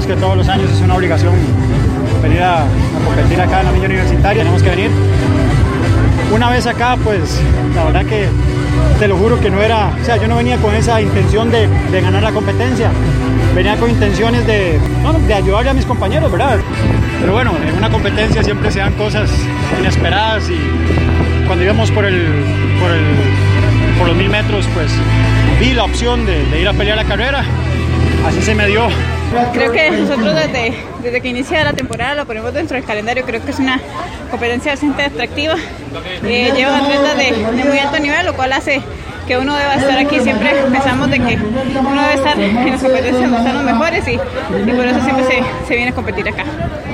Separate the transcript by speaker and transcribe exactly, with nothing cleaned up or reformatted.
Speaker 1: sabemos que todos los años es una obligación venir a, a competir acá en la milla universitaria, tenemos que venir. Una vez acá, pues la verdad que te lo juro que no era, o sea, yo no venía con esa intención de, de ganar la competencia, venía con intenciones de, no, de ayudarle a mis compañeros, ¿verdad? Pero bueno, en una competencia siempre se dan cosas inesperadas y cuando íbamos por el, por el, por los mil metros, pues vi la opción de, de ir a pelear la carrera, así se me dio.
Speaker 2: Creo que nosotros desde, desde que inicia la temporada lo ponemos dentro del calendario, creo que es una competencia bastante atractiva, eh, lleva atletas de, de muy alto nivel, lo cual hace que uno deba estar aquí. Siempre pensamos de que uno debe estar en las competencias donde están los mejores y, y por eso siempre se, se viene a competir acá.